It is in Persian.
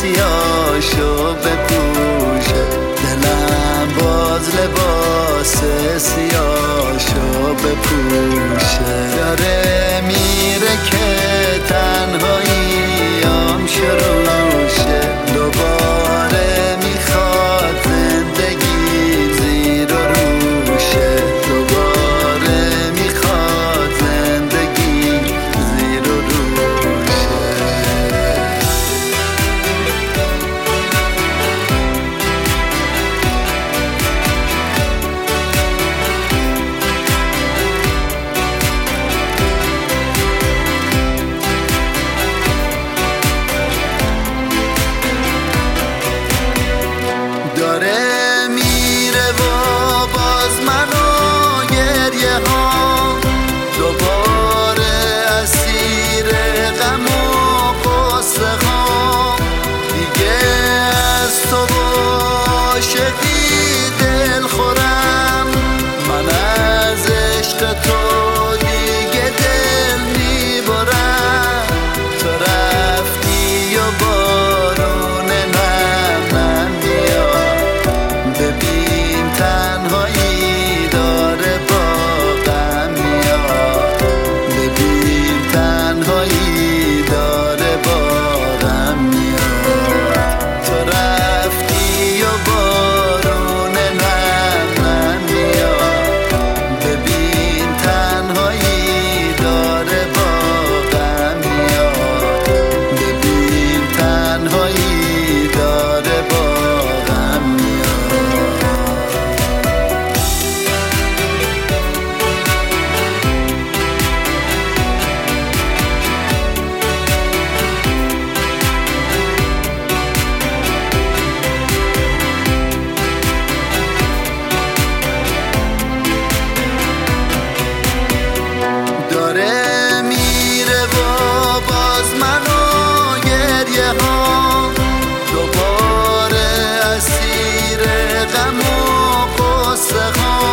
سیاهشو بپوشه، دلم باز لباس سیاهشو بپوشه. داره میره که تنهاییام شروع شه، دوباره میخواد زندگی زیر و روشه، دوباره میخواد زندگی زیر و روشه. داره میره و باز منو گریه ها، دوباره اسیر غم و غصه ها. دیگه از تو عاشقی دل خورم، من از عشق تو دیگه دل میبرم. تو رفتی و بارون نم میاد، ببین تنهایی داره با غم میاد، ببین تنهایی داره با غم میاد. تو رفتی و بارون نم میاد، ببین تنهایی داره با غم میاد، ببین تنهایی داره با غم میاد. داره میره و باز منو گریه ها، دوباره اسیر غم و غصه ها.